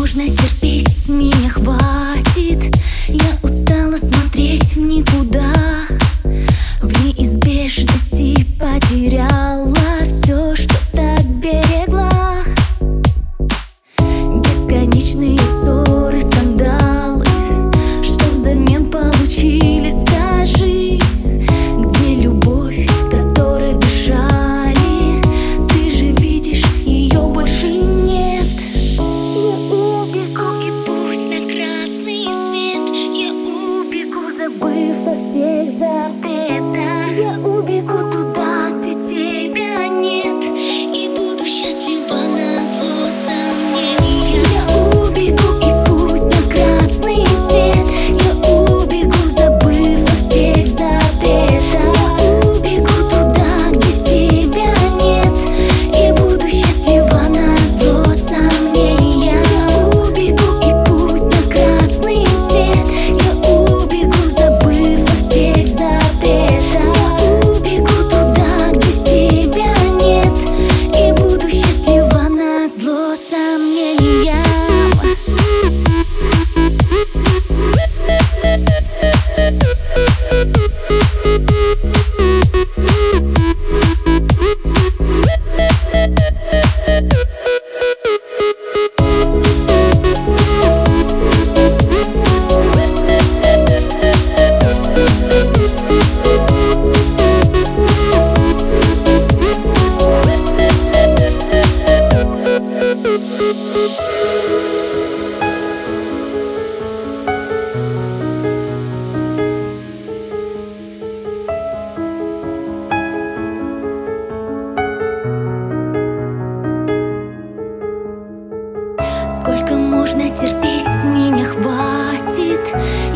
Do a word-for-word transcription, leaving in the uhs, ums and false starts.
можно терпеть, с меня хватит. Я устала смотреть в никуда, в неизбежности потеряла все, что так берегла. Бесконечные ссоры, скандалы, что взамен получили, скажи? Где любовь, которой дышали? Ты же видишь, ее больше нет. Я убегу, и пусть на красный свет я убегу, забыв о всех запретах. Я убегу туда, где тебя нет, и буду счастлива назло сомнениям. Я убегу, и пусть на красный свет я убегу, забыв о всех запретах. Я убегу туда, где тебя нет, и буду счастлива назло сомнениям. Я убегу, и пусть на красный свет я убегу, забыв о всех запретах. Я убегу туда, где тебя нет, и буду счастлива назло сомнениям. Сколько можно терпеть, с меня хватит.